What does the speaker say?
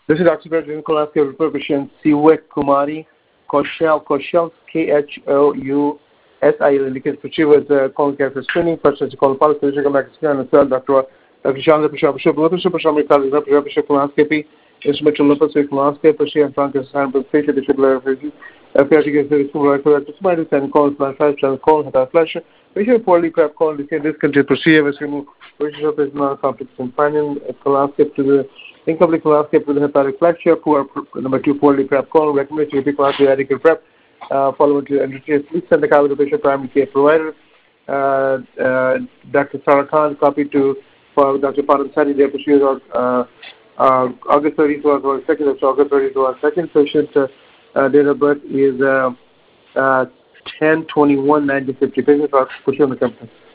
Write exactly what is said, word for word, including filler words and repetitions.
This is Doctor Benjamin Kolaski, patient Siwek Kumari, Koshal, Koshal, K H O U S I L, indicates that she was uh, calling care for screening, first as a call policy, come back to scan and third, Doctor Doctor Chandra Prashad, Bishop, Lopus, Prashami, Kali, Bishop Kolaski, instrumental Lopus, Kolaski, Prashia, Francis, Hamburg, Fisher, Bishop, Larry, After she gets the school, I correct the spider, and calls my five channel call, had a flash. Bishop poorly crap call, the discontinued procedure, as remove, Bishop is not complex companion, Kolaski to the incomplete colonoscopy with hepatic fracture, poor, number two, poorly prep call, recommended to repeat colonoscopy adequate prep, uh, following to endocrine. Please send the copy to the patient primary care provider. Uh, uh, Doctor Sarah Khan, copy to for Doctor Padam their procedure uh, uh, August thirtieth to our second, August thirtieth to our second patient. Uh, uh, date of birth is uh, uh, ten twenty-one nineteen fifty. Patient, I'll put you on the company.